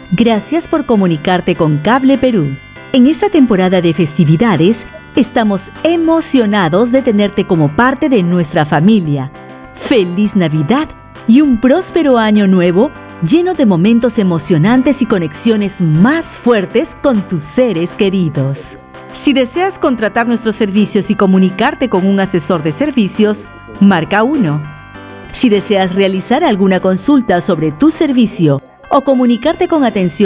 Gracias por comunicarte con Cable Perú. En esta temporada de festividades, estamos emocionados de tenerte como parte de nuestra familia. ¡Feliz Navidad y un próspero año nuevo lleno de momentos emocionantes y conexiones más fuertes con tus seres queridos! Si deseas contratar nuestros servicios y comunicarte con un asesor de servicios, marca 1. Si deseas realizar alguna consulta sobre tu servicio o comunicarte con atención